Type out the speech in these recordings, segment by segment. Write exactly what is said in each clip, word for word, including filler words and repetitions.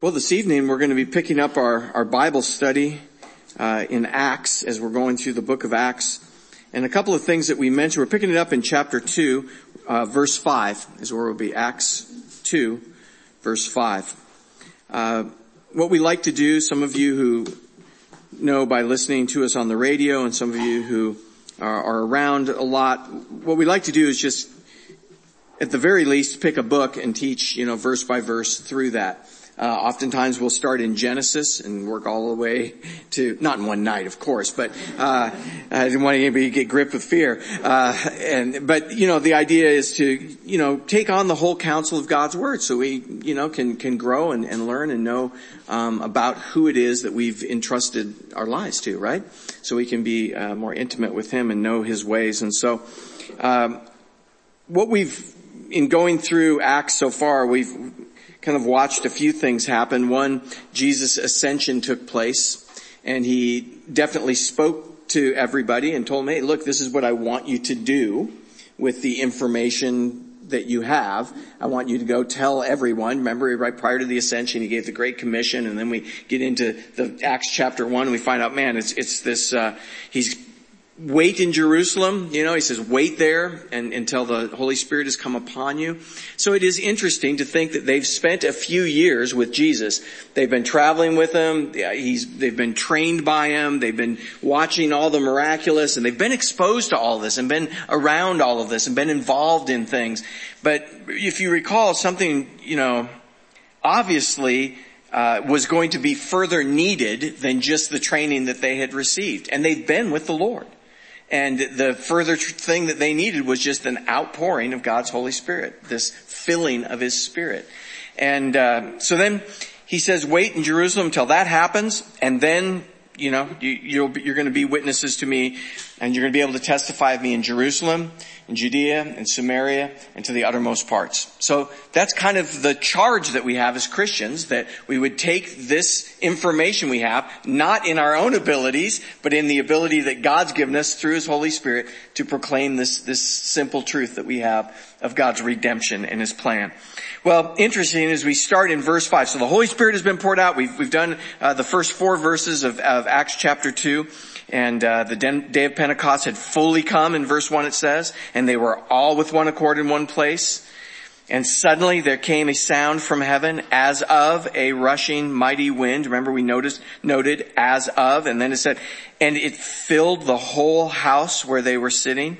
Well, this evening we're going to be picking up our, our Bible study uh, in Acts as we're going through the book of Acts. And a couple of things that we mentioned, we're picking it up in chapter two, uh, verse five is where we'll be. Acts two, verse five. Uh, what we like to do, some of you who know by listening to us on the radio and some of you who are, are around a lot, what we like to do is just, at the very least, pick a book and teach, you know, verse by verse through that. Uh, oftentimes we'll start in Genesis and work all the way to, not in one night, of course, but, uh, I didn't want anybody to get gripped with fear. Uh, and, but, you know, the idea is to, you know, take on the whole counsel of God's Word so we, you know, can, can grow and, and learn and know, um, about who it is that we've entrusted our lives to, right? So we can be, uh, more intimate with Him and know His ways. And so, um, what we've, in going through Acts so far, we've, kind of watched a few things happen. One, Jesus' ascension took place, and He definitely spoke to everybody and told them, hey, look, this is what I want you to do with the information that you have. I want you to go tell everyone. Remember, right prior to the ascension, He gave the Great Commission, and then we get into the Acts chapter one, and we find out, man, it's, it's this, uh, He's wait in Jerusalem, you know, He says wait there and until the Holy Spirit has come upon you. So it is interesting to think that they've spent a few years with Jesus. They've been traveling with Him, he's, they've been trained by Him, they've been watching all the miraculous, and they've been exposed to all this and been around all of this and been involved in things. But if you recall, something, you know, obviously Uh, was going to be further needed than just the training that they had received. And they've been with the Lord. And the further tr- thing that they needed was just an outpouring of God's Holy Spirit, this filling of His Spirit. And uh, so then He says, wait in Jerusalem until that happens, and then, you know, you, you'll be, you're going to be witnesses to me, and you're going to be able to testify of me in Jerusalem, in Judea, and Samaria, and to the uttermost parts. So that's kind of the charge that we have as Christians, that we would take this information we have, not in our own abilities, but in the ability that God's given us through His Holy Spirit to proclaim this, this simple truth that we have of God's redemption and His plan. Well, interesting as we start in verse five. So the Holy Spirit has been poured out. We've, we've done uh, the first four verses of, of Acts chapter two. And uh, the day of Pentecost had fully come, in verse one it says, and they were all with one accord in one place. And suddenly there came a sound from heaven as of a rushing mighty wind. Remember we noticed, noted as of, and then it said, and it filled the whole house where they were sitting.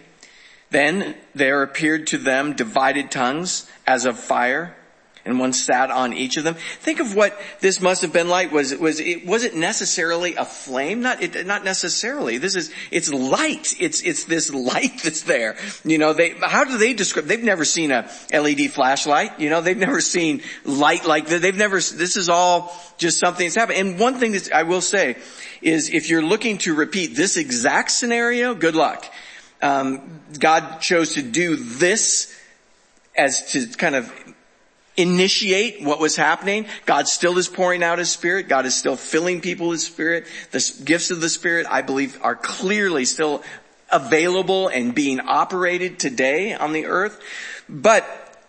Then there appeared to them divided tongues as of fire, and one sat on each of them. Think of what this must have been like. Was it, was it, was it necessarily a flame? Not, it, not necessarily. This is, it's light. It's, it's this light that's there. You know, they, how do they describe, they've never seen a L E D flashlight. You know, they've never seen light like that. They've never, this is all just something that's happened. And one thing that I will say is if you're looking to repeat this exact scenario, good luck. Um, God chose to do this as to kind of initiate what was happening. God still is pouring out His Spirit. God is still filling people with His Spirit. The gifts of the Spirit, I believe, are clearly still available and being operated today on the earth. But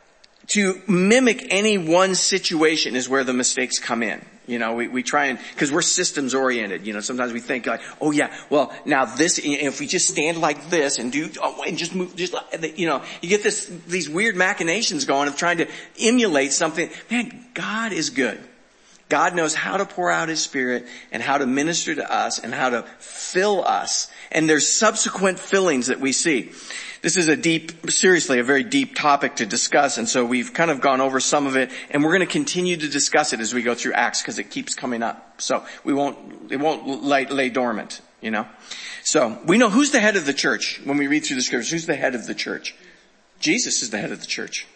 to mimic any one situation is where the mistakes come in. You know, we, we try and, cause we're systems oriented, you know, sometimes we think like, oh yeah, well now this, if we just stand like this and do, oh, and just move, just, you know, you get this, these weird machinations going of trying to emulate something. Man, God is good. God knows how to pour out His Spirit and how to minister to us and how to fill us. And there's subsequent fillings that we see. This is a deep, seriously, a very deep topic to discuss, and so we've kind of gone over some of it, and we're going to continue to discuss it as we go through Acts because it keeps coming up. So we won't, it won't lay, lay dormant, you know. So we know who's the head of the church when we read through the scriptures. Who's the head of the church? Jesus is the head of the church.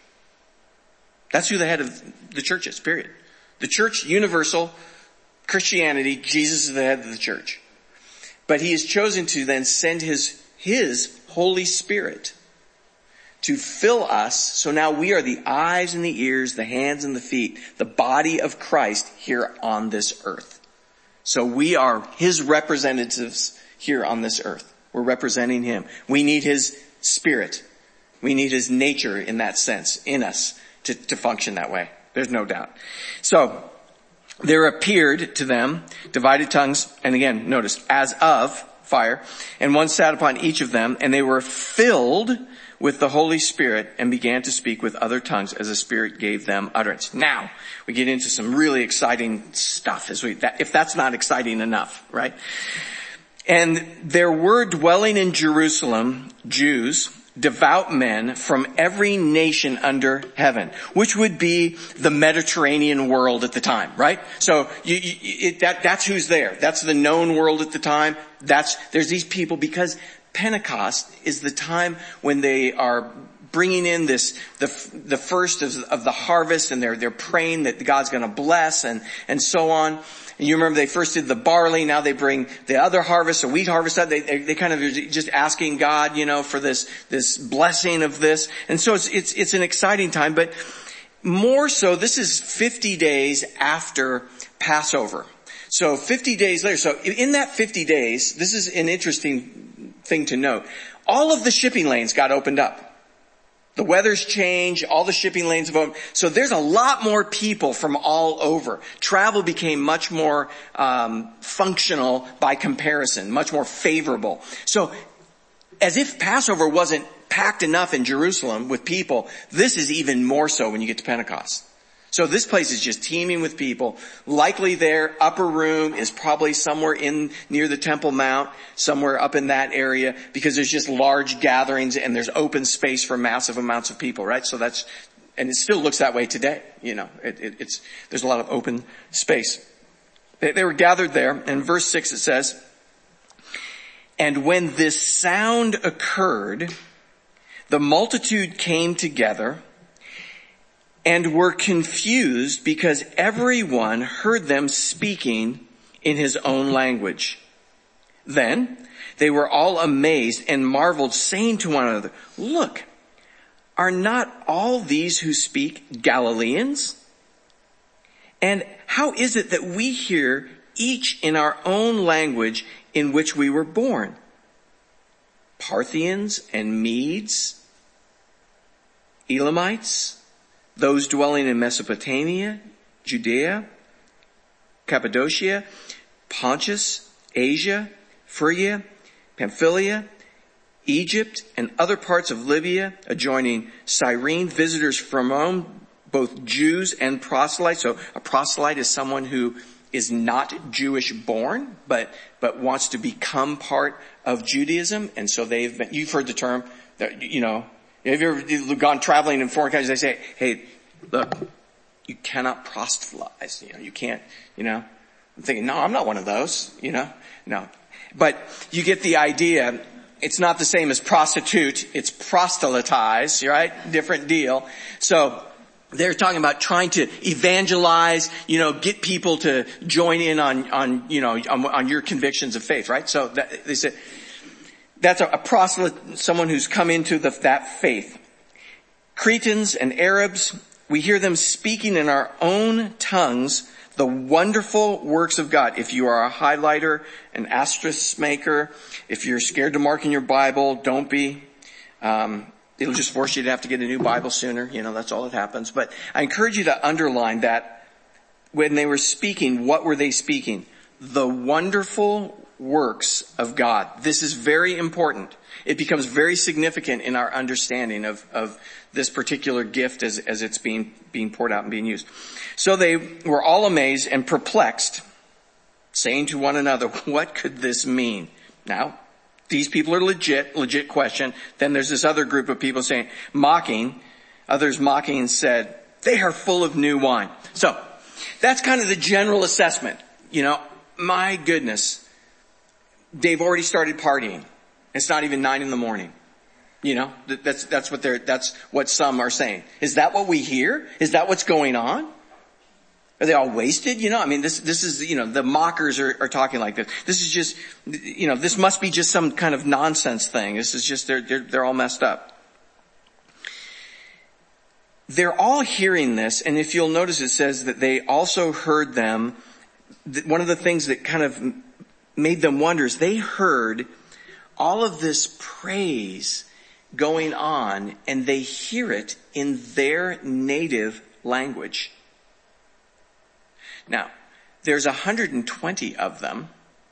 That's who the head of the church is, period. The church, universal, Christianity, Jesus is the head of the church. But He has chosen to then send His, His Holy Spirit to fill us. So now we are the eyes and the ears, the hands and the feet, the body of Christ here on this earth. So we are His representatives here on this earth. We're representing Him. We need His Spirit. We need His nature in that sense, in us, to, to function that way. There's no doubt. So there appeared to them divided tongues, and again, notice, as of fire, and one sat upon each of them, and they were filled with the Holy Spirit and began to speak with other tongues as the Spirit gave them utterance. Now, we get into some really exciting stuff, as we, that, if that's not exciting enough, right? And there were dwelling in Jerusalem Jews, devout men from every nation under heaven, which would be the Mediterranean world at the time, right? So you, you, it, that, that's who's there. That's the known world at the time. That's, there's these people, because Pentecost is the time when they are bringing in this, the, the first of, of the harvest, and they're, they're praying that God's going to bless and, and so on. And you remember they first did the barley, now they bring the other harvest, the wheat harvest. They, they, they kind of are just asking God, you know, for this, this blessing of this. And so it's, it's, it's an exciting time, but more so, this is fifty days after Passover. So fifty days later, so in that fifty days, this is an interesting thing to note. All of the shipping lanes got opened up. The weather's changed, all the shipping lanes have opened. So there's a lot more people from all over. Travel became much more um functional by comparison, much more favorable. So as if Passover wasn't packed enough in Jerusalem with people, this is even more so when you get to Pentecost. So this place is just teeming with people. Likely their upper room is probably somewhere in near the Temple Mount, somewhere up in that area, because there's just large gatherings and there's open space for massive amounts of people, right? So that's, and it still looks that way today. You know, it, it, it's, there's a lot of open space. They, they were gathered there, and verse six it says, "And when this sound occurred, the multitude came together and were confused, because everyone heard them speaking in his own language. Then they were all amazed and marveled, saying to one another, 'Look, are not all these who speak Galileans? And how is it that we hear each in our own language in which we were born? Parthians and Medes, Elamites, those dwelling in Mesopotamia, Judea, Cappadocia, Pontus, Asia, Phrygia, Pamphylia, Egypt, and other parts of Libya adjoining Cyrene, visitors from Rome, both Jews and proselytes.'" So a proselyte is someone who is not Jewish born, but, but wants to become part of Judaism. And so they've been, you've heard the term that, you know, have you ever gone traveling in foreign countries? They say, "Hey, look, you cannot proselytize. You know, you can't, you know." I'm thinking, no, I'm not one of those, you know, no. But you get the idea. It's not the same as prostitute. It's proselytize, right? Different deal. So they're talking about trying to evangelize, you know, get people to join in on, on, you know, on, on your convictions of faith, right? So that, they said, that's a, a proselyte, someone who's come into the, that faith. Cretans and Arabs, we hear them speaking in our own tongues the wonderful works of God. If you are a highlighter, an asterisk maker, if you're scared to mark in your Bible, don't be. Um, it'll just force you to have to get a new Bible sooner. You know, that's all that happens. But I encourage you to underline that when they were speaking, what were they speaking? The wonderful works of God. This is very important. It becomes very significant in our understanding of, of this particular gift as, as it's being, being poured out and being used. So they were all amazed and perplexed, saying to one another, "What could this mean?" Now, these people are legit, legit question. Then there's this other group of people saying, mocking, others mocking said, "They are full of new wine." So that's kind of the general assessment. You know, my goodness, they've already started partying. It's not even nine in the morning. You know, that's, that's what they're, that's what some are saying. Is that what we hear? Is that what's going on? Are they all wasted? You know, I mean, this, this is, you know, the mockers are, are talking like this. This is just, you know, this must be just some kind of nonsense thing. This is just, they're, they're, they're all messed up. They're all hearing this, and if you'll notice, it says that they also heard them. One of the things that kind of made them wonder is they heard all of this praise going on, and they hear it in their native language. Now, there's one hundred twenty of them,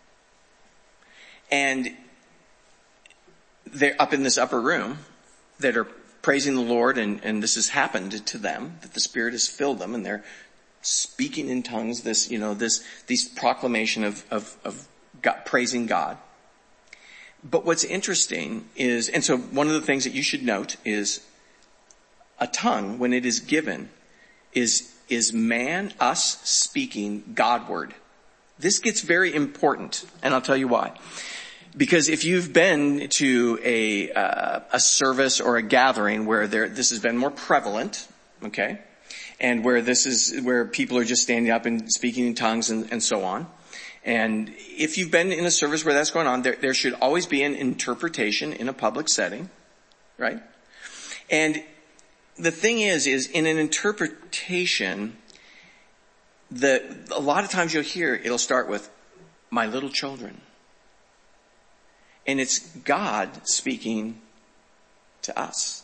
and they're up in this upper room that are praising the Lord, and, and this has happened to them, that the Spirit has filled them, and they're speaking in tongues, this, you know, this, this proclamation of, of, of God, praising God. But what's interesting is, and so one of the things that you should note is a tongue, when it is given, is, is man, us, speaking Godward. This gets very important, and I'll tell you why. Because if you've been to a, uh, a service or a gathering where there, this has been more prevalent, okay, and where this is, where people are just standing up and speaking in tongues and, and so on. And if you've been in a service where that's going on, there, there should always be an interpretation in a public setting, right? And the thing is, is in an interpretation, the, a lot of times you'll hear, it'll start with, my little children. And it's God speaking to us.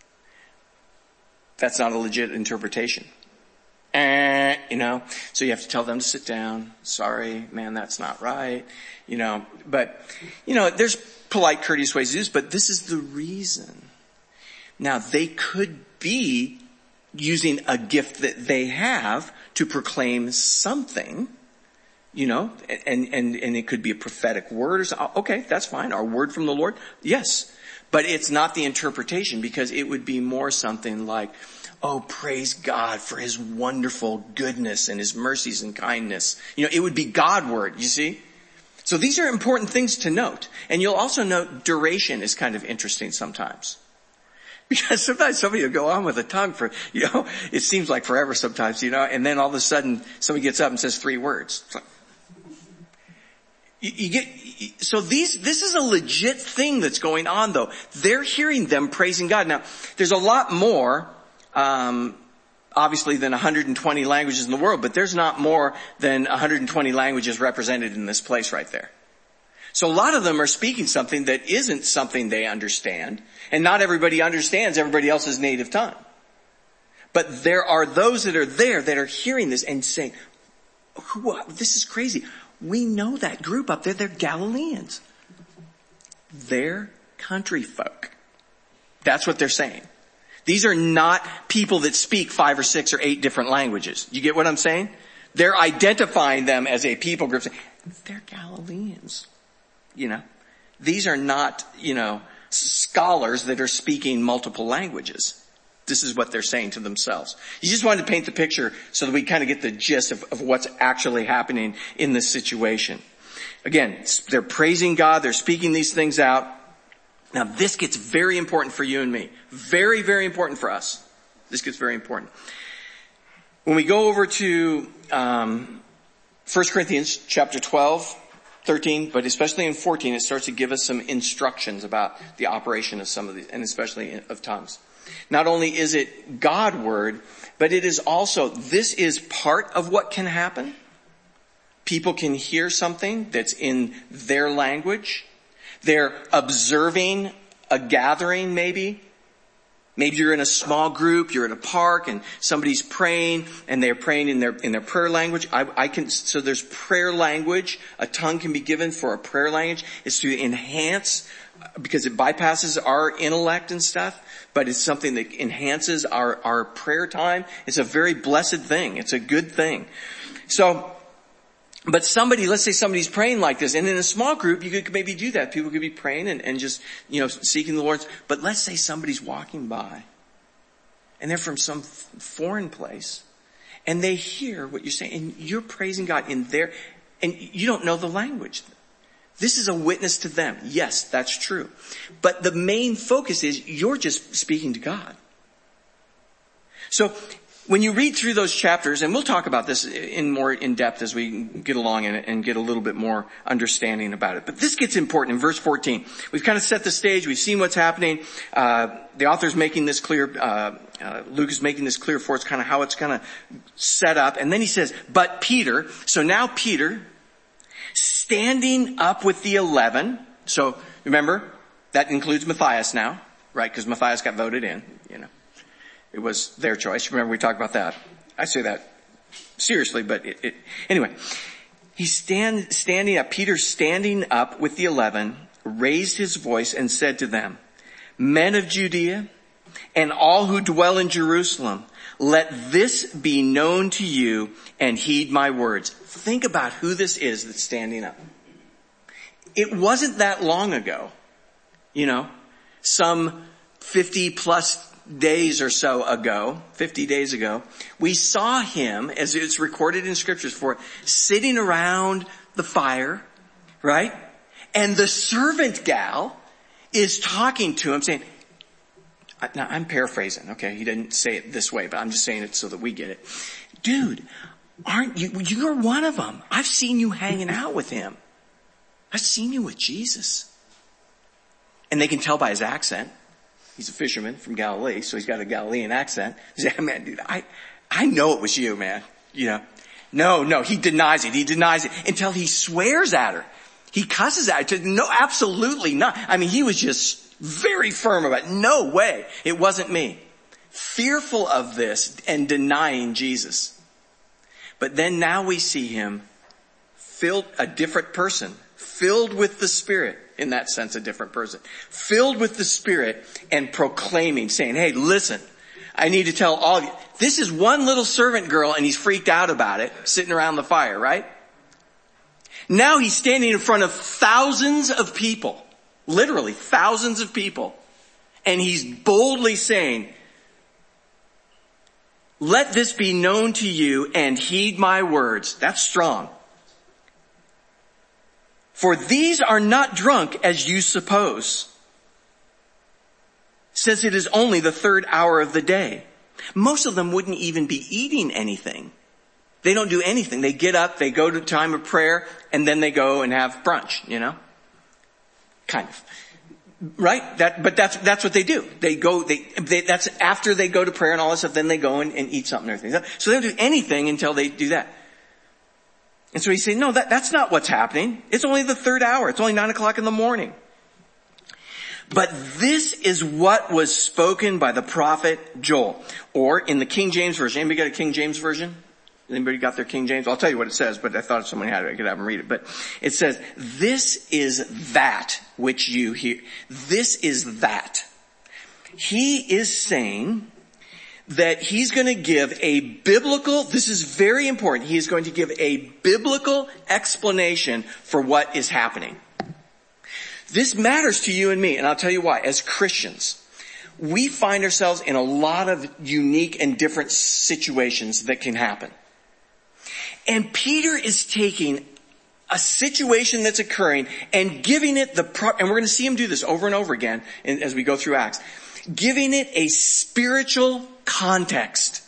That's not a legit interpretation. Eh, you know, so you have to tell them to sit down. Sorry, man, that's not right. You know, but, you know, there's polite, courteous ways to do this, but this is the reason. Now, they could be using a gift that they have to proclaim something, you know, and, and, and it could be a prophetic word or something. Okay, that's fine. Our word from the Lord. Yes. But it's not the interpretation, because it would be more something like, oh, praise God for his wonderful goodness and his mercies and kindness. You know, it would be Godward, you see? So these are important things to note. And you'll also note duration is kind of interesting sometimes. Because sometimes somebody will go on with a tongue for, you know, it seems like forever sometimes, you know, and then all of a sudden somebody gets up and says three words. It's like, you, you get, so these, this is a legit thing that's going on though. They're hearing them praising God. Now, there's a lot more, um, obviously than one hundred twenty languages in the world, but there's not more than one hundred twenty languages represented in this place right there. So a lot of them are speaking something that isn't something they understand, and not everybody understands everybody else's native tongue. But there are those that are there that are hearing this and saying, "Who? This is crazy. We know that group up there. They're Galileans. They're country folk." That's what they're saying. These are not people that speak five or six or eight different languages. You get what I'm saying? They're identifying them as a people group. They're Galileans. You know, these are not, you know, scholars that are speaking multiple languages. This is what they're saying to themselves. You just wanted to paint the picture so that we kind of get the gist of, of what's actually happening in this situation. Again, they're praising God. They're speaking these things out. Now, this gets very important for you and me. Very, very important for us. This gets very important. When we go over to um, First Corinthians chapter twelve, thirteen, but especially in fourteen, it starts to give us some instructions about the operation of some of these, and especially of tongues. Not only is it God-word, but it is also, this is part of what can happen. People can hear something that's in their language. They're observing a gathering maybe. Maybe you're in a small group, you're at a park, and somebody's praying, and they're praying in their in their prayer language. I, I can so there's prayer language. A tongue can be given for a prayer language. It's to enhance, because it bypasses our intellect and stuff, but it's something that enhances our our prayer time. It's a very blessed thing. It's a good thing. So. But somebody, let's say somebody's praying like this, and in a small group, you could maybe do that. People could be praying and, and just, you know, seeking the Lord. But let's say somebody's walking by, and they're from some f- foreign place, and they hear what you're saying, and you're praising God in their, and you don't know the language. This is a witness to them. Yes, that's true. But the main focus is you're just speaking to God. So, when you read through those chapters, and we'll talk about this in more in depth as we get along and, and get a little bit more understanding about it. But this gets important in verse fourteen. We've kind of set the stage. We've seen what's happening. Uh, the author's making this clear. Uh, uh, Luke is making this clear for us, kind of how it's kind of set up. And then he says, "But Peter." So now Peter, standing up with the eleven. So remember, that includes Matthias now, right? Because Matthias got voted in, you know. It was their choice. Remember we talked about that. I say that seriously, but it, it, anyway, he's stand, standing up, Peter standing up with the eleven, raised his voice and said to them, men of Judea and all who dwell in Jerusalem, let this be known to you and heed my words. Think about who this is that's standing up. It wasn't that long ago, you know, some fifty plus days or so ago, fifty days ago, we saw him, as it's recorded in scriptures for, sitting around the fire, right? And the servant gal is talking to him saying, now I'm paraphrasing, okay? He didn't say it this way, but I'm just saying it so that we get it. Dude, aren't you, you're one of them. I've seen you hanging out with him. I've seen you with Jesus. And they can tell by his accent. He's a fisherman from Galilee, so he's got a Galilean accent. He said, man, dude, I, I know it was you, man. You know, no, no, he denies it. He denies it until he swears at her. He cusses at her. No, absolutely not. I mean, he was just very firm about it. No way. It wasn't me. Fearful of this and denying Jesus. But then now we see him filled, a different person, filled with the Spirit. In that sense, a different person. Filled with the Spirit and proclaiming, saying, hey, listen, I need to tell all of you. This is one little servant girl and he's freaked out about it, sitting around the fire, right? Now he's standing in front of thousands of people, literally thousands of people, and he's boldly saying, let this be known to you and heed my words. That's strong. For these are not drunk as you suppose, since it is only the third hour of the day. Most of them wouldn't even be eating anything. They don't do anything. They get up, they go to time of prayer, and then they go and have brunch, you know? Kind of. Right? That, but that's, that's what they do. They go, they, they, that's after they go to prayer and all this stuff, then they go and, and eat something and everything. So they don't do anything until they do that. And so he's saying, no, that, that's not what's happening. It's only the third hour. It's only nine o'clock in the morning. But this is what was spoken by the prophet Joel. Or in the King James Version. Anybody got a King James Version? Anybody got their King James? I'll tell you what it says, but I thought if someone had it, I could have them read it. But it says, this is that which you hear. This is that. He is saying that he's going to give a biblical, this is very important, he is going to give a biblical explanation for what is happening. This matters to you and me, and I'll tell you why. As Christians, we find ourselves in a lot of unique and different situations that can happen. And Peter is taking a situation that's occurring and giving it the proper, and we're going to see him do this over and over again as we go through Acts, giving it a spiritual context.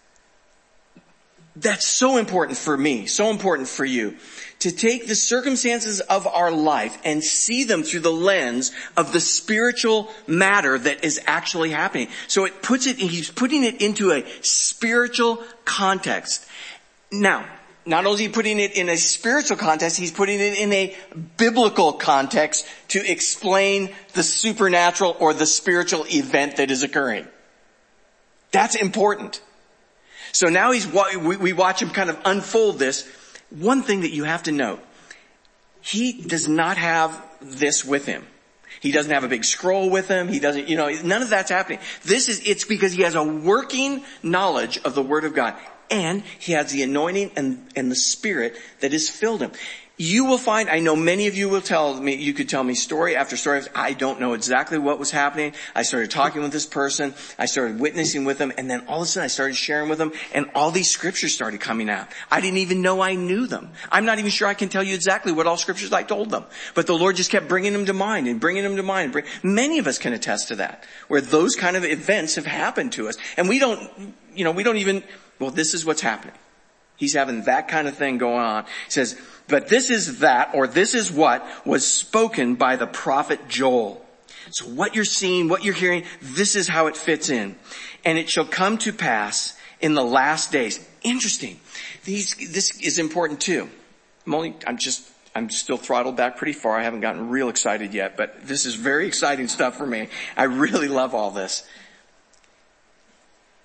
That's so important for me, so important for you, to take the circumstances of our life and see them through the lens of the spiritual matter that is actually happening. So it puts it, he's putting it into a spiritual context. Now, not only is he putting it in a spiritual context, he's putting it in a biblical context to explain the supernatural or the spiritual event that is occurring. That's important. So now he's, we watch him kind of unfold this. One thing that you have to note, he does not have this with him. He doesn't have a big scroll with him. He doesn't, you know, none of that's happening. This is, it's because he has a working knowledge of the Word of God. And he has the anointing and, and the Spirit that has filled him. You will find, I know many of you will tell me, you could tell me story after story. I don't know exactly what was happening. I started talking with this person. I started witnessing with them. And then all of a sudden I started sharing with them. And all these scriptures started coming out. I didn't even know I knew them. I'm not even sure I can tell you exactly what all scriptures I told them. But the Lord just kept bringing them to mind and bringing them to mind. Bring, many of us can attest to that, where those kind of events have happened to us. And we don't, you know, we don't even, well, this is what's happening. He's having that kind of thing going on. He says, but this is that, or this is what was spoken by the prophet Joel. So what you're seeing, what you're hearing, this is how it fits in. And it shall come to pass in the last days. Interesting. These, this is important too. I'm only, I'm just, I'm still throttled back pretty far. I haven't gotten real excited yet, but this is very exciting stuff for me. I really love all this.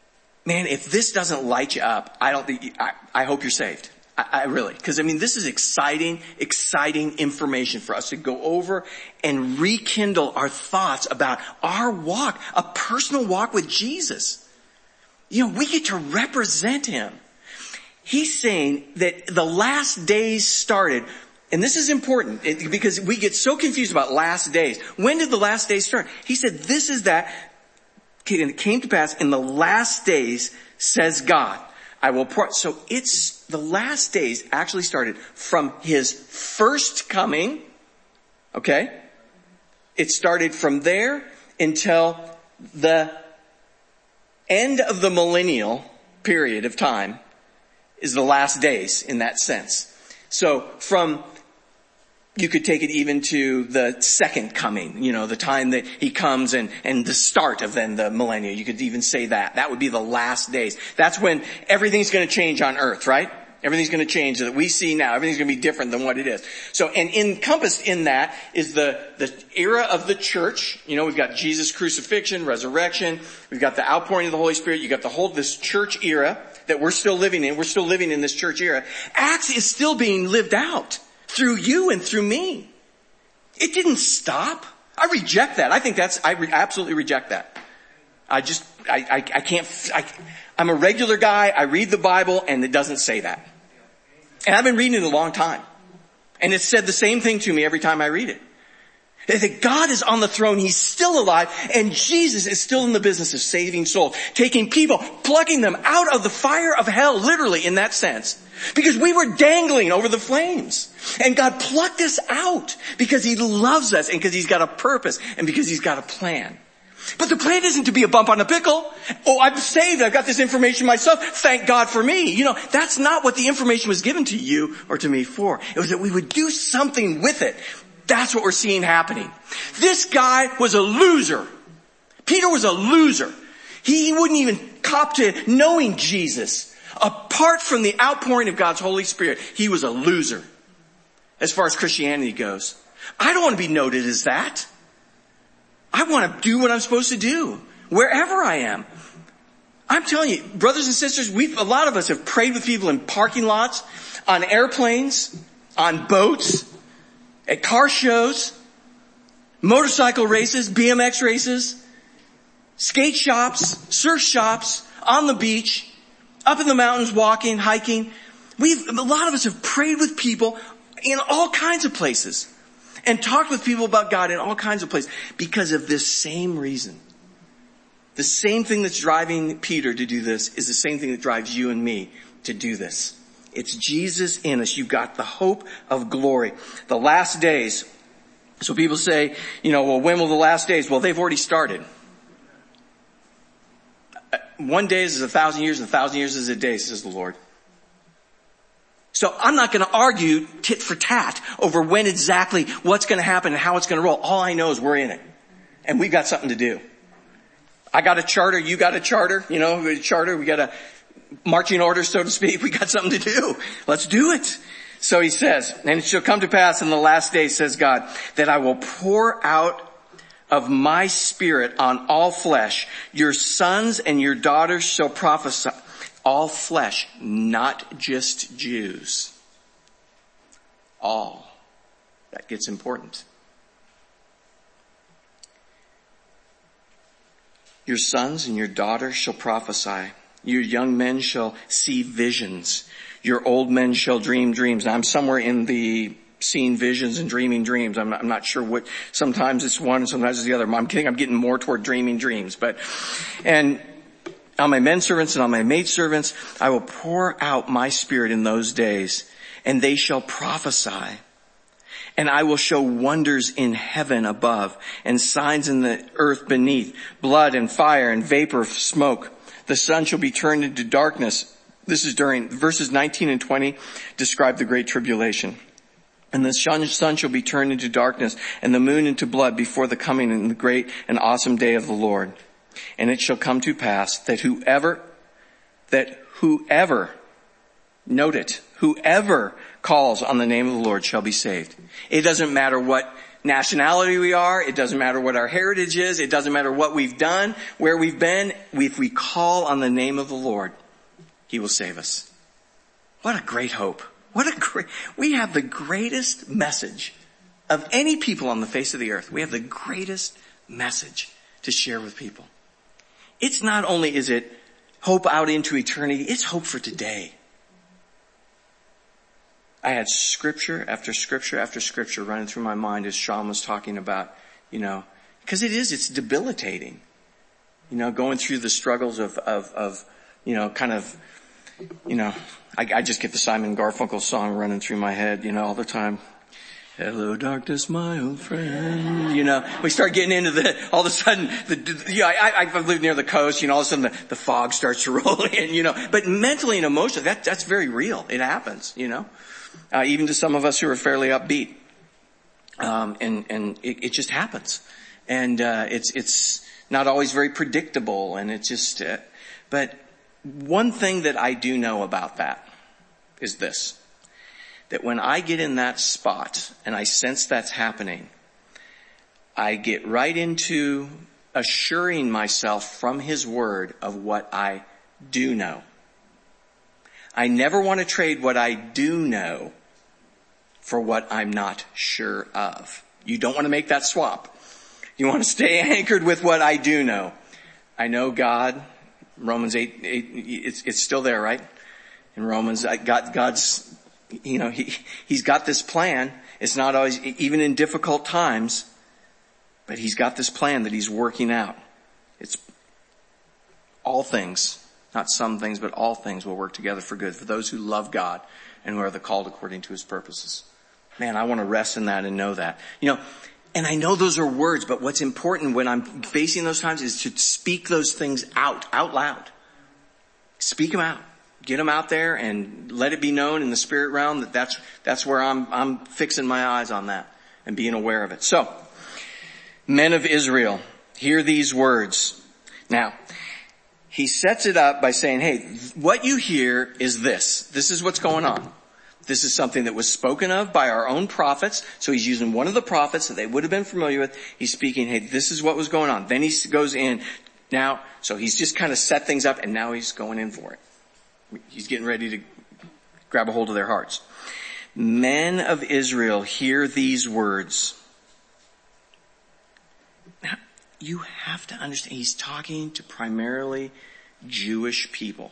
man, if this doesn't light you up, I don't think, I, I hope you're saved. I, I really, because I mean, this is exciting, exciting information for us to go over and rekindle our thoughts about our walk, a personal walk with Jesus. You know, we get to represent him. He's saying that the last days started, and this is important because we get so confused about last days. When did the last days start? He said, this is that, and it came to pass in the last days, says God. I will pour. So it's, the last days actually started from his first coming. Okay? It started from there until the end of the millennial period of time is the last days in that sense. So from, you could take it even to the second coming, you know, the time that he comes and, and the start of then the millennium. You could even say that. That would be the last days. That's when everything's going to change on earth, right? Everything's going to change that we see now. Everything's going to be different than what it is. So, and encompassed in that is the, the era of the church. You know, we've got Jesus' crucifixion, resurrection. We've got the outpouring of the Holy Spirit. You got the whole, this church era that we're still living in. We're still living in this church era. Acts is still being lived out through you and through me. It didn't stop. I reject that. I think that's, I re- absolutely reject that. I just, I, I, I can't, I, I'm a regular guy. I read the Bible and it doesn't say that. And I've been reading it a long time. And it's said the same thing to me every time I read it. That God is on the throne, he's still alive, and Jesus is still in the business of saving souls, taking people, plucking them out of the fire of hell, literally in that sense. Because we were dangling over the flames. And God plucked us out because he loves us and because he's got a purpose and because he's got a plan. But the plan isn't to be a bump on a pickle. Oh, I'm saved. I've got this information myself. Thank God for me. You know, that's not what the information was given to you or to me for. It was that we would do something with it. That's what we're seeing happening. This guy was a loser. Peter was a loser. He wouldn't even cop to knowing Jesus. Apart from the outpouring of God's Holy Spirit, he was a loser as far as Christianity goes. I don't want to be noted as that. I want to do what I'm supposed to do wherever I am. I'm telling you, brothers and sisters, we've, a lot of us have prayed with people in parking lots, on airplanes, on boats, at car shows, motorcycle races, B M X races, skate shops, surf shops, on the beach, up in the mountains, walking, hiking. We've, a lot of us have prayed with people in all kinds of places and talked with people about God in all kinds of places because of this same reason. The same thing that's driving Peter to do this is the same thing that drives you and me to do this. It's Jesus in us. You've got the hope of glory. The last days. So people say, you know, well, when will the last days? Well, they've already started. One day is a thousand years, and a thousand years is a day, says the Lord. So I'm not going to argue tit for tat over when exactly what's going to happen and how it's going to roll. All I know is we're in it. And we've got something to do. I got a charter. You got a charter. You know, a charter. We got a marching orders, so to speak. We got something to do. Let's do it. So he says, and it shall come to pass in the last days, says God, that I will pour out of my spirit on all flesh. Your sons and your daughters shall prophesy. All flesh, not just Jews. All. That gets important. Your sons and your daughters shall prophesy. Your young men shall see visions. Your old men shall dream dreams. Now, I'm somewhere in the seeing visions and dreaming dreams. I'm not, I'm not sure what, sometimes it's one, sometimes it's the other. I'm kidding, I'm getting more toward dreaming dreams. But, and on my men servants and on my maid servants, I will pour out my spirit in those days, and they shall prophesy. And I will show wonders in heaven above and signs in the earth beneath, blood and fire and vapor of smoke. The sun shall be turned into darkness. This is during verses nineteen and twenty describe the great tribulation. And the sun shall be turned into darkness and the moon into blood before the coming and the great and awesome day of the Lord. And it shall come to pass that whoever, that whoever, note it, whoever calls on the name of the Lord shall be saved. It doesn't matter what nationality we are. It doesn't matter what our heritage is. It doesn't matter what we've done, where we've been. If we call on the name of the Lord, he will save us. What a great hope. What a great, we have the greatest message of any people on the face of the earth. We have the greatest message to share with people. It's not only is it hope out into eternity, it's hope for today. I had scripture after scripture after scripture running through my mind as Sean was talking about, you know, because it is, it's debilitating. You know, going through the struggles of, of, of, you know, kind of, you know, I, I just get the Simon Garfunkel song running through my head, you know, all the time. Hello, darkness, my old friend. You know, we start getting into the, all of a sudden, the, yeah, I, I've lived near the coast, you know, all of a sudden the, the fog starts to roll in, you know, but mentally and emotionally, that, that's very real. It happens, you know, uh, even to some of us who are fairly upbeat. Um, and, and it, it just happens. And, uh, it's, it's not always very predictable, and it's just, uh, but one thing that I do know about that is this. That when I get in that spot and I sense that's happening, I get right into assuring myself from his word of what I do know. I never want to trade what I do know for what I'm not sure of. You don't want to make that swap. You want to stay anchored with what I do know. I know God, Romans eight, eight it's, it's still there, right? In Romans, I got God's, you know, he, he's got this plan. It's not always, even in difficult times, but he's got this plan that he's working out. It's all things, not some things, but all things will work together for good for those who love God and who are the called according to his purposes. Man, I want to rest in that and know that. You know, and I know those are words, but what's important when I'm facing those times is to speak those things out, out loud. Speak them out. Get them out there and let it be known in the spirit realm that that's, that's where I'm, I'm fixing my eyes on that and being aware of it. So, men of Israel, hear these words. Now, he sets it up by saying, hey, what you hear is this. This is what's going on. This is something that was spoken of by our own prophets. So he's using one of the prophets that they would have been familiar with. He's speaking, hey, this is what was going on. Then he goes in. Now, so he's just kind of set things up and now he's going in for it. He's getting ready to grab a hold of their hearts. Men of Israel, hear these words. Now, you have to understand, he's talking to primarily Jewish people.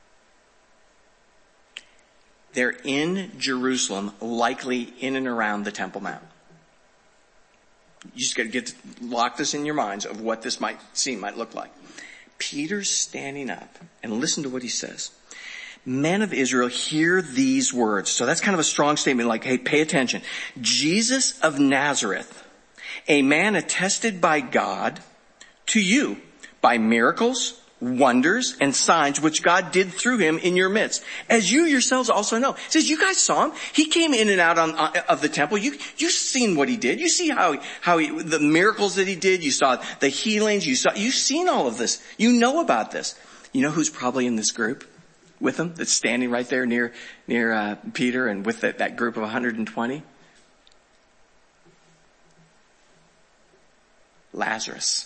They're in Jerusalem, likely in and around the Temple Mount. You just got to get to lock this in your minds of what this might seem, might look like. Peter's standing up, and listen to what he says. Men of Israel, hear these words. So that's kind of a strong statement, like, hey, pay attention. Jesus of Nazareth, a man attested by God to you by miracles, wonders, and signs which God did through him in your midst, as you yourselves also know. It says, you guys saw him. He came in and out on, uh, of the temple. You, you've seen what he did. You see how, how he, the miracles that he did. You saw the healings. You saw, you've seen all of this. You know about this. You know who's probably in this group with him that's standing right there near, near, uh, Peter and with that, that group of one hundred twenty? Lazarus.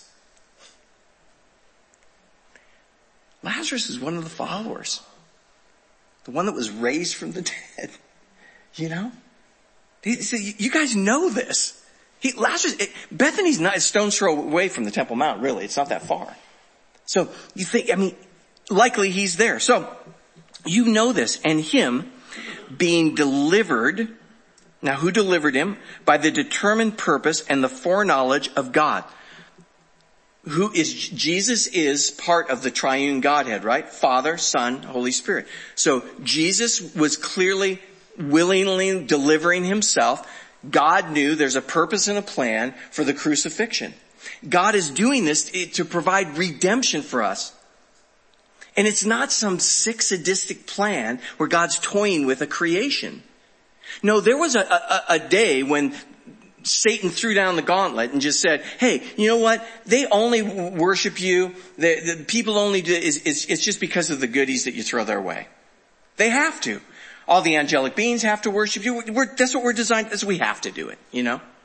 Lazarus is one of the followers. The one that was raised from the dead. You know? You guys know this. He, Lazarus, it, Bethany's not a stone's throw away from the Temple Mount, really. It's not that far. So you think, I mean, likely he's there. So you know this. And him being delivered, now who delivered him? By the determined purpose and the foreknowledge of God. Who is, Jesus is part of the triune Godhead, right? Father, Son, Holy Spirit. So Jesus was clearly, willingly delivering himself. God knew there's a purpose and a plan for the crucifixion. God is doing this to provide redemption for us. And it's not some sick sadistic plan where God's toying with a creation. No, there was a, a, a day when Satan threw down the gauntlet and just said, hey, you know what? They only worship you. The, the people only do, is, it's, it's just because of the goodies that you throw their way. They have to. All the angelic beings have to worship you. We're, that's what we're designed, that's we have to do it, you know?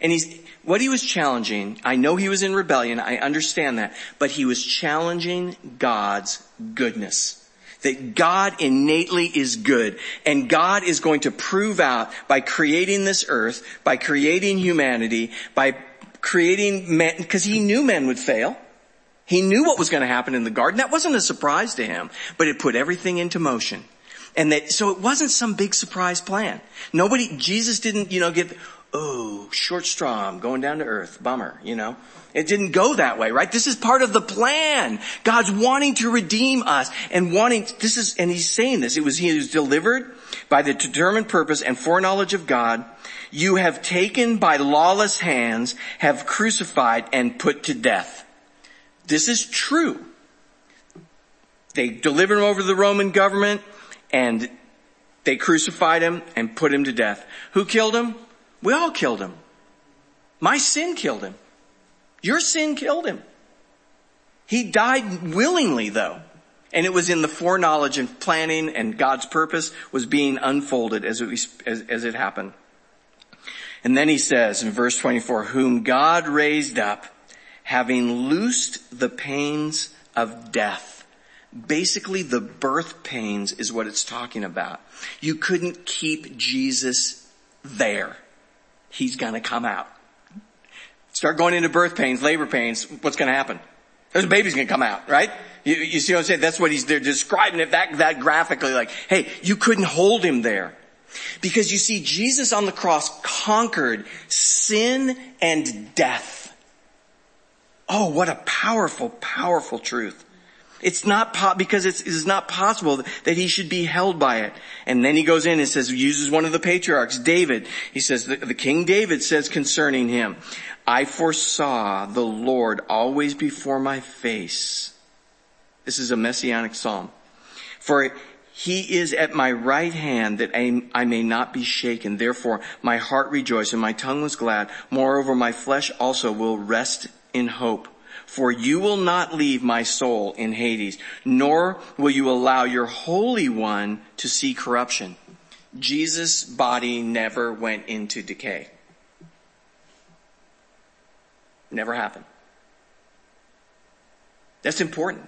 And he's, what he was challenging, I know he was in rebellion, I understand that, but he was challenging God's goodness. That God innately is good, and God is going to prove out by creating this earth, by creating humanity, by creating men, because he knew men would fail. He knew what was going to happen in the garden. That wasn't a surprise to him, but it put everything into motion. And that, so it wasn't some big surprise plan. Nobody, Jesus didn't, you know, get, oh, short straw, I'm going down to earth. Bummer, you know. It didn't go that way, right? This is part of the plan. God's wanting to redeem us and wanting, this is, and he's saying this, it was, he was delivered by the determined purpose and foreknowledge of God. You have taken by lawless hands, have crucified and put to death. This is true. They delivered him over to the Roman government and they crucified him and put him to death. Who killed him? We all killed him. My sin killed him. Your sin killed him. He died willingly though. And it was in the foreknowledge and planning, and God's purpose was being unfolded as it, as, as it happened. And then he says in verse twenty-four, whom God raised up, having loosed the pains of death. Basically the birth pains is what it's talking about. You couldn't keep Jesus there. He's gonna come out. Start going into birth pains, labor pains, what's going to happen? There's a baby's going to come out, right? You, you see what I'm saying? That's what he's, they're describing it that, that graphically, like, hey, you couldn't hold him there. Because you see, Jesus on the cross conquered sin and death. Oh, what a powerful, powerful truth. It's not po- because it's, it's not possible that he should be held by it. And then he goes in and says, uses one of the patriarchs, David. He says, the, the King David says concerning him, I foresaw the Lord always before my face. This is a messianic psalm. For he is at my right hand that I, I may not be shaken. Therefore my heart rejoiced and my tongue was glad. Moreover, my flesh also will rest in hope. For you will not leave my soul in Hades, nor will you allow your Holy One to see corruption. Jesus' body never went into decay. Never happened. That's important.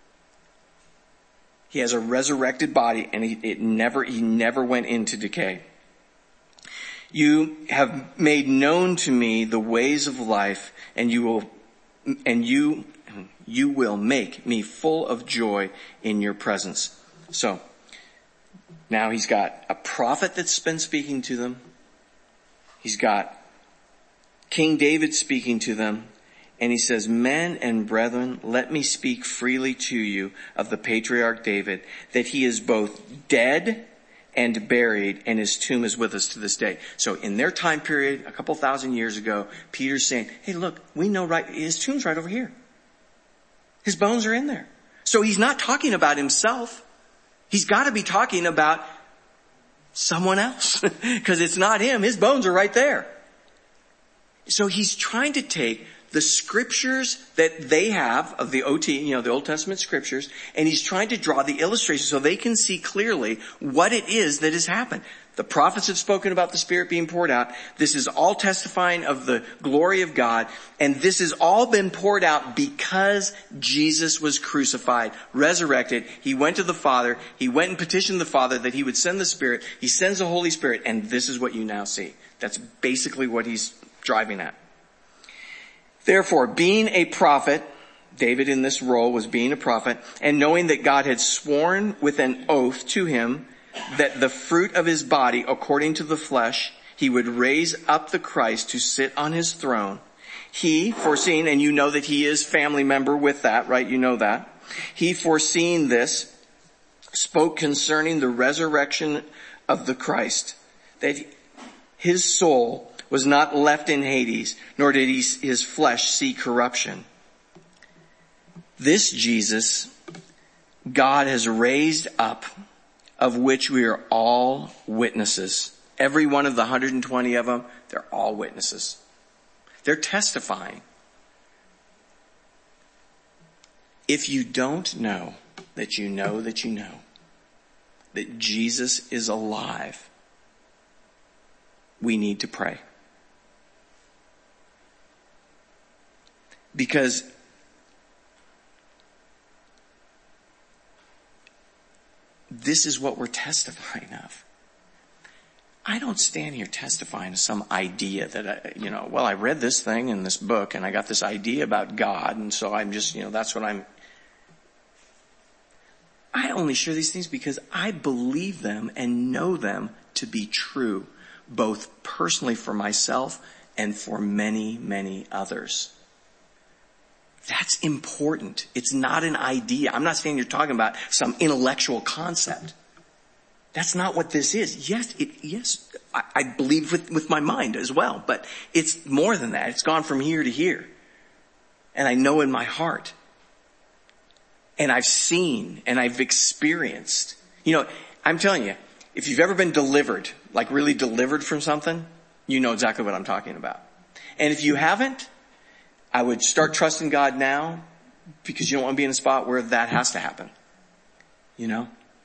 He has a resurrected body, and he, it never, he never went into decay. You have made known to me the ways of life, and you will, and you, you will make me full of joy in your presence. So, now he's got a prophet that's been speaking to them. He's got King David speaking to them. And he says, men and brethren, let me speak freely to you of the patriarch David, that he is both dead and buried, and his tomb is with us to this day. So in their time period, a couple thousand years ago, Peter's saying, hey, look, we know right, his tomb's right over here. His bones are in there. So he's not talking about himself. He's got to be talking about someone else, because it's not him. His bones are right there. So he's trying to take the scriptures that they have of the O T, you know, the Old Testament scriptures, and he's trying to draw the illustration so they can see clearly what it is that has happened. The prophets have spoken about the Spirit being poured out. This is all testifying of the glory of God, and this has all been poured out because Jesus was crucified, resurrected. He went to the Father. He went and petitioned the Father that he would send the Spirit. He sends the Holy Spirit, and this is what you now see. That's basically what he's driving at. Therefore, being a prophet, David in this role was being a prophet, and knowing that God had sworn with an oath to him that the fruit of his body, according to the flesh, he would raise up the Christ to sit on his throne. He, foreseeing, and you know that he is family member with that, right? You know that. He, foreseeing this, spoke concerning the resurrection of the Christ, that his soul was not left in Hades, nor did he, his flesh see corruption. This Jesus, God has raised up, of which we are all witnesses. Every one of the one hundred twenty of them, they're all witnesses. They're testifying. If you don't know that you know that you know that Jesus is alive, we need to pray. Because this is what we're testifying of. I don't stand here testifying to some idea that, I, you know, well, I read this thing in this book and I got this idea about God, and so I'm just, you know, that's what I'm. I only share these things because I believe them and know them to be true, both personally for myself and for many, many others. That's important. It's not an idea. I'm not saying you're talking about some intellectual concept. That's not what this is. Yes, it, yes, I, I believe with, with my mind as well, but it's more than that. It's gone from here to here. And I know in my heart. And I've seen and I've experienced. You know, I'm telling you, if you've ever been delivered, like really delivered from something, you know exactly what I'm talking about. And if you haven't, I would start trusting God now, because you don't want to be in a spot where that has to happen. You know?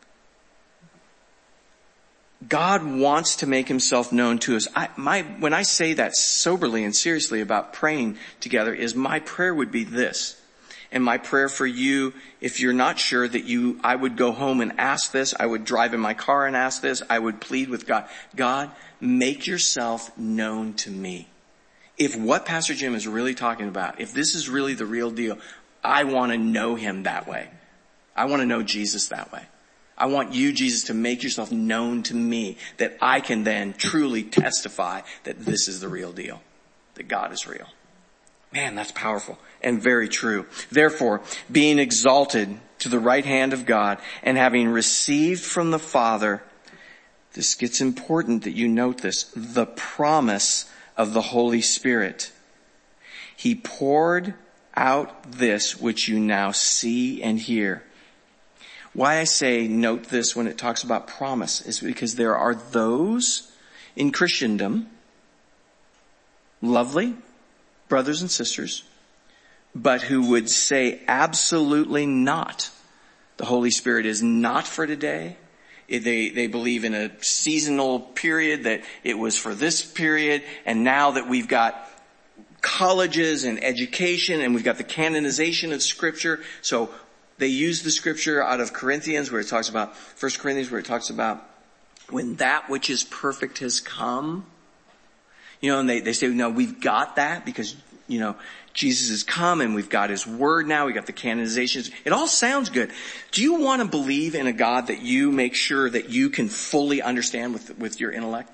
God wants to make himself known to us. I, my, when I say that soberly and seriously about praying together, is my prayer would be this. And my prayer for you, if you're not sure that you, I would go home and ask this. I would drive in my car and ask this. I would plead with God. God, make yourself known to me. If what Pastor Jim is really talking about, if this is really the real deal, I want to know him that way. I want to know Jesus that way. I want you, Jesus, to make yourself known to me, that I can then truly testify that this is the real deal, that God is real. Man, that's powerful and very true. Therefore, being exalted to the right hand of God and having received from the Father, this gets important that you note this, the promise of the Holy Spirit. He poured out this which you now see and hear. Why I say note this when it talks about promise is because there are those in Christendom, lovely brothers and sisters, but who would say absolutely not. The Holy Spirit is not for today. They, they believe in a seasonal period, that it was for this period, and now that we've got colleges and education and we've got the canonization of Scripture, so they use the Scripture out of Corinthians where it talks about, First Corinthians where it talks about when that which is perfect has come. You know, and they, they say, no, we've got that because, you know, Jesus has come and we've got his word now. We got the canonizations. It all sounds good. Do you want to believe in a God that you make sure that you can fully understand with, with your intellect?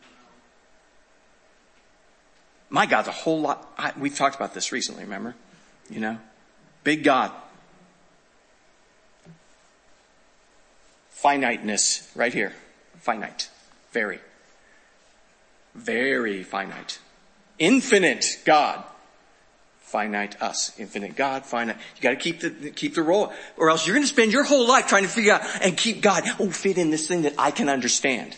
My God's a whole lot. I, we've talked about this recently, remember? You know, big God. Finiteness right here. Finite. Very. Very finite. Infinite God. Finite us. Infinite God. Finite. You gotta keep the, keep the roll. Or else you're gonna spend your whole life trying to figure out and keep God, oh, fit in this thing that I can understand.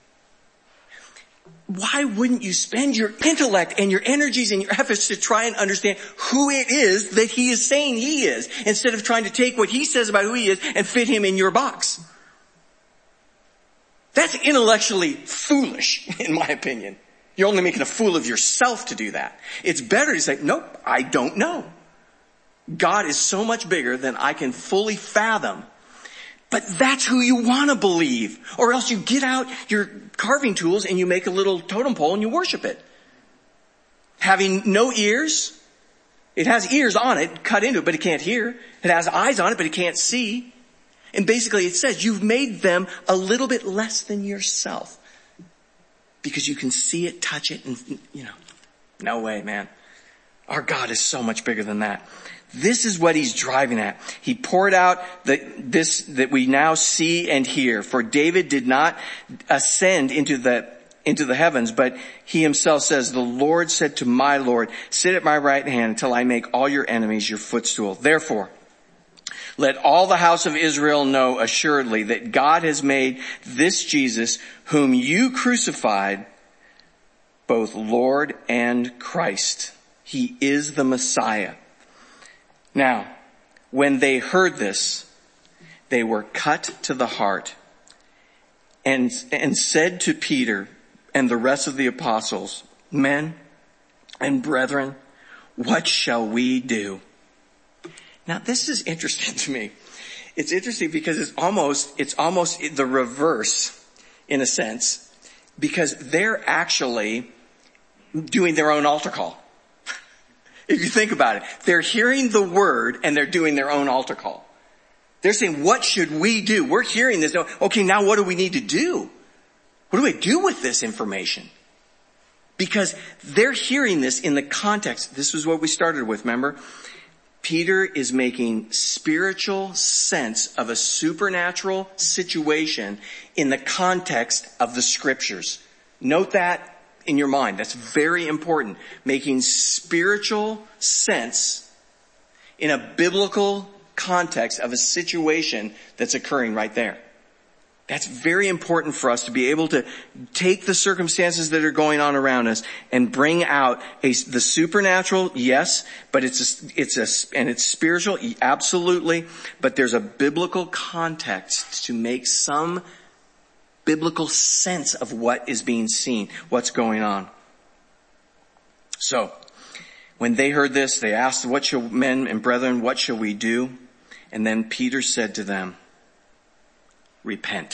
Why wouldn't you spend your intellect and your energies and your efforts to try and understand who it is that he is saying he is, instead of trying to take what he says about who he is and fit him in your box? That's intellectually foolish, in my opinion. You're only making a fool of yourself to do that. It's better to say, nope, I don't know. God is so much bigger than I can fully fathom. But that's who you want to believe. Or else you get out your carving tools and you make a little totem pole and you worship it. Having no ears. It has ears on it, cut into it, but it can't hear. It has eyes on it, but it can't see. And basically it says you've made them a little bit less than yourself. Because you can see it, touch it, and, you know, no way, man. Our God is so much bigger than that. This is what he's driving at. He poured out the, this that we now see and hear. For David did not ascend into the, into the heavens, but he himself says, the Lord said to my Lord, sit at my right hand until I make all your enemies your footstool. Therefore, let all the house of Israel know assuredly that God has made this Jesus, whom you crucified, both Lord and Christ. He is the Messiah. Now, when they heard this, they were cut to the heart and, and said to Peter and the rest of the apostles, men and brethren, what shall we do? Now this is interesting to me. It's interesting because it's almost, it's almost the reverse in a sense, because they're actually doing their own altar call. If you think about it, they're hearing the word and they're doing their own altar call. They're saying, what should we do? We're hearing this. Okay, now what do we need to do? What do we do with this information? Because they're hearing this in the context. This is what we started with, remember? Peter is making spiritual sense of a supernatural situation in the context of the scriptures. Note that in your mind. That's very important. Making spiritual sense in a biblical context of a situation that's occurring right there. That's very important for us to be able to take the circumstances that are going on around us and bring out a, the supernatural, yes, but it's a, it's a, and it's spiritual, absolutely, but there's a biblical context to make some biblical sense of what is being seen, what's going on. So, when they heard this, they asked, what shall men and brethren, what shall we do? And then Peter said to them, repent.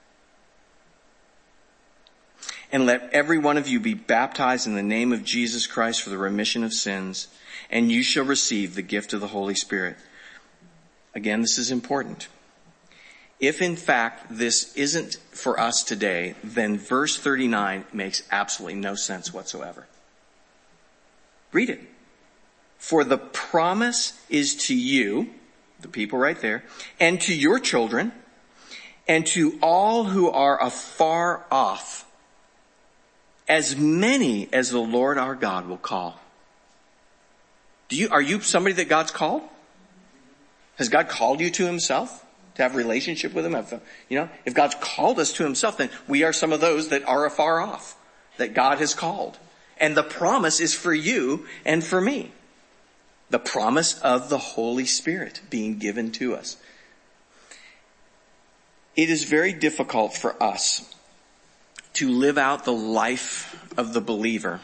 And let every one of you be baptized in the name of Jesus Christ for the remission of sins, and you shall receive the gift of the Holy Spirit. Again, this is important. If in fact this isn't for us today, then verse thirty-nine makes absolutely no sense whatsoever. Read it. For the promise is to you, the people right there, and to your children, and to all who are afar off, as many as the Lord our God will call. Do you, are you somebody that God's called? Has God called you to himself? To have a relationship with him? Have, you know, if God's called us to himself, then we are some of those that are afar off, that God has called. And the promise is for you and for me. The promise of the Holy Spirit being given to us. It is very difficult for us to live out the life of the believer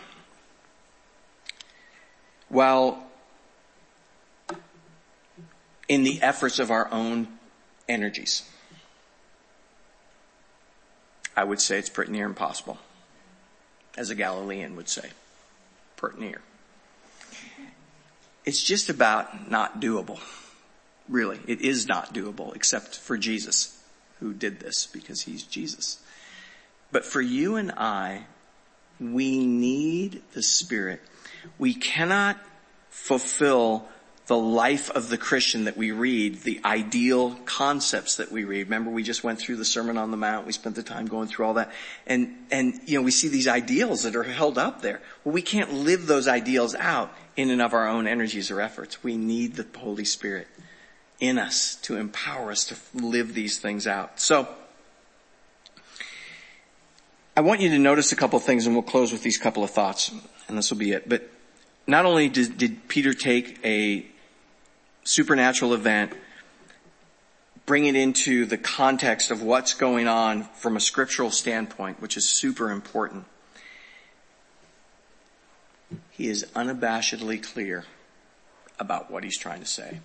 while in the efforts of our own energies. I would say it's pretty near impossible, as a Galilean would say. Pretty near. It's just about not doable. Really, it is not doable except for Jesus, who did this because he's Jesus. But for you and I, we need the Spirit. We cannot fulfill the life of the Christian that we read, the ideal concepts that we read. Remember, we just went through the Sermon on the Mount. We spent the time going through all that. And, and, you know, we see these ideals that are held up there. Well, we can't live those ideals out in and of our own energies or efforts. We need the Holy Spirit in us to empower us to live these things out. So, I want you to notice a couple of things, and we'll close with these couple of thoughts, and this will be it. But not only did, did Peter take a supernatural event, bring it into the context of what's going on from a scriptural standpoint, which is super important, he is unabashedly clear about what he's trying to say.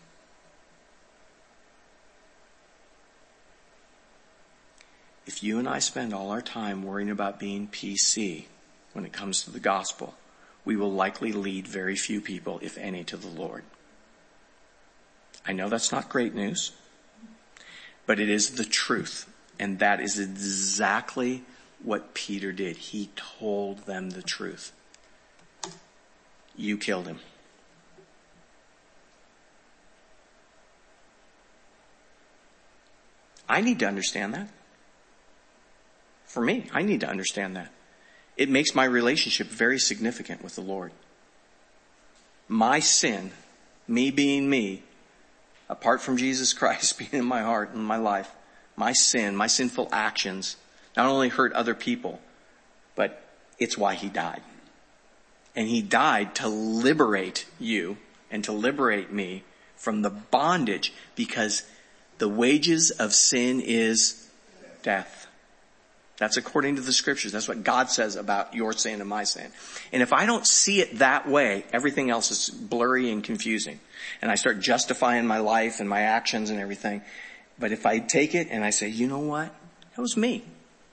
If you and I spend all our time worrying about being P C when it comes to the gospel, we will likely lead very few people, if any, to the Lord. I know that's not great news, but it is the truth. And that is exactly what Peter did. He told them the truth. You killed him. I need to understand that. For me, I need to understand that. It makes my relationship very significant with the Lord. My sin, me being me, apart from Jesus Christ being in my heart and my life, my sin, my sinful actions, not only hurt other people, but it's why he died. And he died to liberate you and to liberate me from the bondage, because the wages of sin is death. That's according to the scriptures. That's what God says about your sin and my sin. And if I don't see it that way, everything else is blurry and confusing. And I start justifying my life and my actions and everything. But if I take it and I say, you know what? That was me.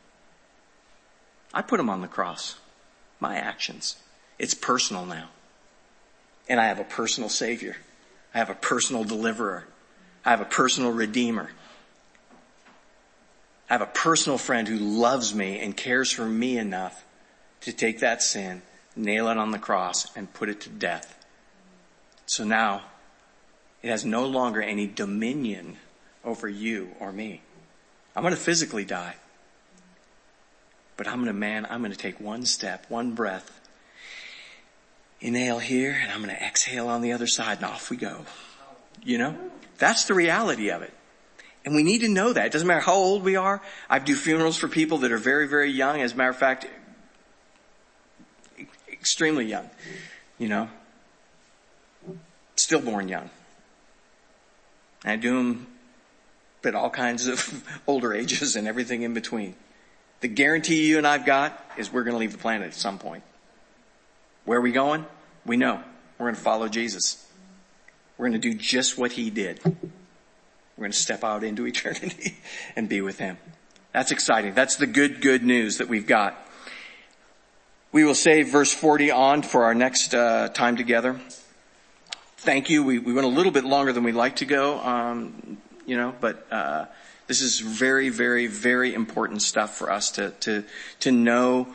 I put him on the cross. My actions. It's personal now. And I have a personal Savior. I have a personal deliverer. I have a personal Redeemer. I have a personal friend who loves me and cares for me enough to take that sin, nail it on the cross, and put it to death. So now, it has no longer any dominion over you or me. I'm going to physically die. But I'm going to, man, I'm going to take one step, one breath. Inhale here, and I'm going to exhale on the other side, and off we go. You know? That's the reality of it. And we need to know that. It doesn't matter how old we are. I do funerals for people that are very, very young. As a matter of fact, extremely young. You know? Stillborn young. And I do them at all kinds of older ages and everything in between. The guarantee you and I've got is we're going to leave the planet at some point. Where are we going? We know. We're going to follow Jesus. We're going to do just what he did. We're going to step out into eternity and be with him. That's exciting. That's the good, good news that we've got. We will save verse forty on for our next uh, time together. Thank you. We, we went a little bit longer than we'd like to go, um, you know, but uh, this is very, very, very important stuff for us to to to know.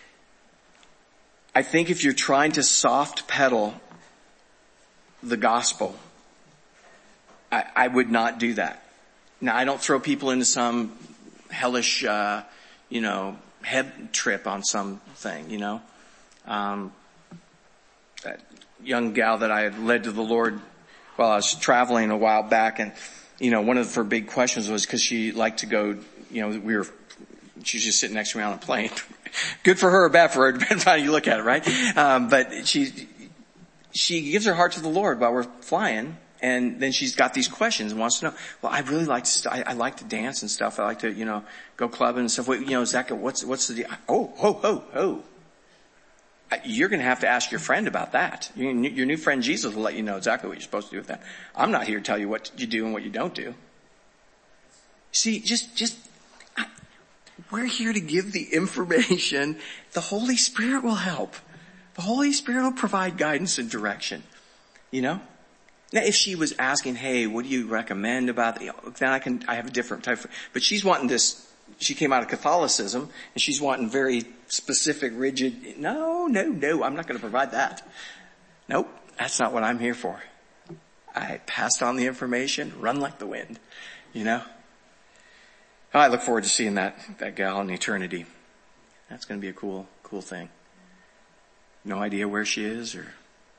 I think if you're trying to soft pedal the gospel, I, I would not do that. Now, I don't throw people into some hellish, uh, you know, head trip on something, you know. Um, that young gal that I had led to the Lord while I was traveling a while back, and, you know, one of her big questions was because she liked to go, you know, we were, she was just sitting next to me on a plane. Good for her or bad for her, depends on how you look at it, right? Um, but she, she gives her heart to the Lord while we're flying. And then she's got these questions and wants to know, well, I really like to, st- I, I like to dance and stuff. I like to, you know, go clubbing and stuff. Wait, you know, Zach, what's, what's the deal? Oh, ho, ho, ho. You're going to have to ask your friend about that. Your, your new friend Jesus will let you know exactly what you're supposed to do with that. I'm not here to tell you what you do and what you don't do. See, just, just, I, we're here to give the information. The Holy Spirit will help. The Holy Spirit will provide guidance and direction. You know? Now, if she was asking, hey, what do you recommend about the, then I can, I have a different type of, but she's wanting this, she came out of Catholicism and she's wanting very specific, rigid, no, no, no, I'm not going to provide that. Nope, that's not what I'm here for. I passed on the information, run like the wind, you know? Oh, I look forward to seeing that, that gal in eternity. That's going to be a cool, cool thing. No idea where she is or,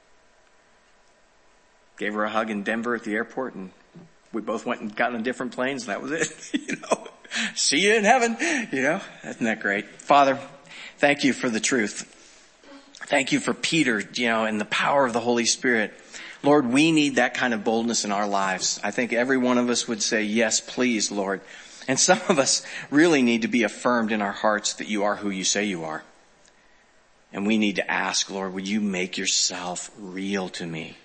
gave her a hug in Denver at the airport, and we both went and got on different planes, and that was it. You know, see you in heaven. You know, isn't that great? Father, thank you for the truth. Thank you for Peter, you know, and the power of the Holy Spirit. Lord, we need that kind of boldness in our lives. I think every one of us would say, yes, please, Lord. And some of us really need to be affirmed in our hearts that you are who you say you are. And we need to ask, Lord, would you make yourself real to me?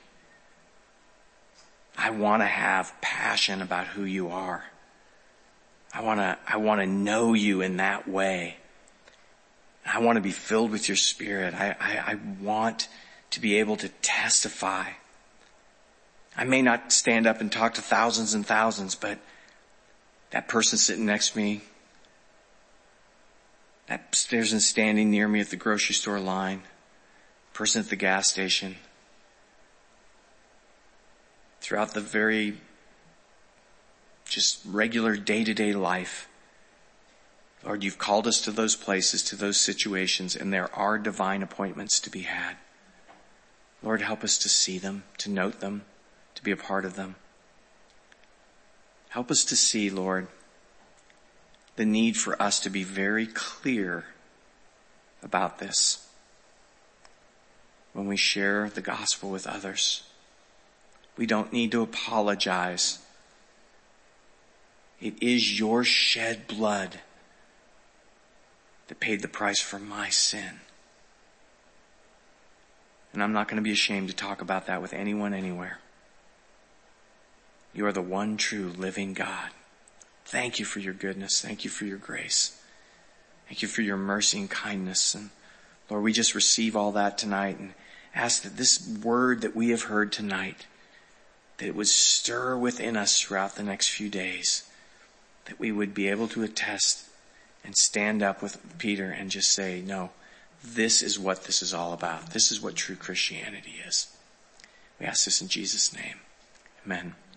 I want to have passion about who you are. I want to, I want to know you in that way. I want to be filled with your Spirit. I, I, I want to be able to testify. I may not stand up and talk to thousands and thousands, but that person sitting next to me, that person standing near me at the grocery store line, person at the gas station, throughout the very just regular day-to-day life. Lord, you've called us to those places, to those situations, and there are divine appointments to be had. Lord, help us to see them, to note them, to be a part of them. Help us to see, Lord, the need for us to be very clear about this when we share the gospel with others. We don't need to apologize. It is your shed blood that paid the price for my sin. And I'm not going to be ashamed to talk about that with anyone anywhere. You are the one true living God. Thank you for your goodness. Thank you for your grace. Thank you for your mercy and kindness. And Lord, we just receive all that tonight and ask that this word that we have heard tonight, that it would stir within us throughout the next few days, that we would be able to attest and stand up with Peter and just say, no, this is what this is all about. This is what true Christianity is. We ask this in Jesus' name. Amen.